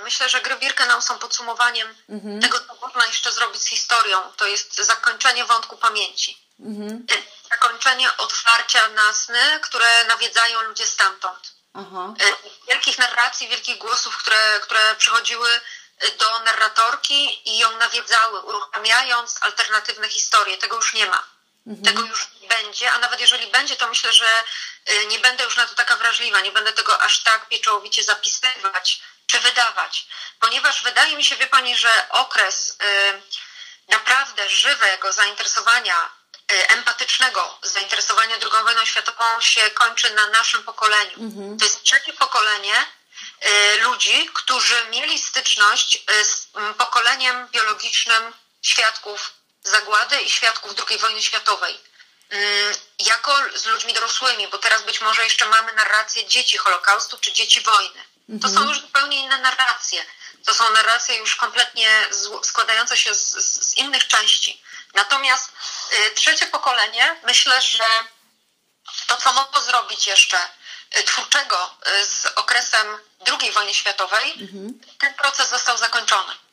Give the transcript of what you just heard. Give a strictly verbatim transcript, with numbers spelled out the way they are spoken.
Myślę, że gry Birkenau są podsumowaniem mhm. tego, co można jeszcze zrobić z historią. To jest zakończenie wątku pamięci. Mhm. Zakończenie otwarcia na sny, które nawiedzają ludzie stamtąd. Aha. Wielkich narracji, wielkich głosów, które, które przychodziły do narratorki i ją nawiedzały, uruchamiając alternatywne historie. Tego już nie ma. Mhm. Tego już nie będzie, a nawet jeżeli będzie, to myślę, że nie będę już na to taka wrażliwa, nie będę tego aż tak pieczołowicie zapisywać czy wydawać. Ponieważ wydaje mi się, wie Pani, że okres y, naprawdę żywego zainteresowania, y, empatycznego zainteresowania drugą wojną światową się kończy na naszym pokoleniu. Mhm. To jest trzecie pokolenie y, ludzi, którzy mieli styczność y, z y, pokoleniem biologicznym świadków zagłady i świadków drugiej wojny światowej. Y, jako z ludźmi dorosłymi, bo teraz być może jeszcze mamy narrację dzieci Holokaustu czy dzieci wojny. To są już zupełnie inne narracje. To są narracje już kompletnie składające się z, z, z innych części. Natomiast y, trzecie pokolenie, myślę, że to, co mogło zrobić jeszcze y, twórczego y, z okresem drugiej wojny światowej, mhm. ten proces został zakończony.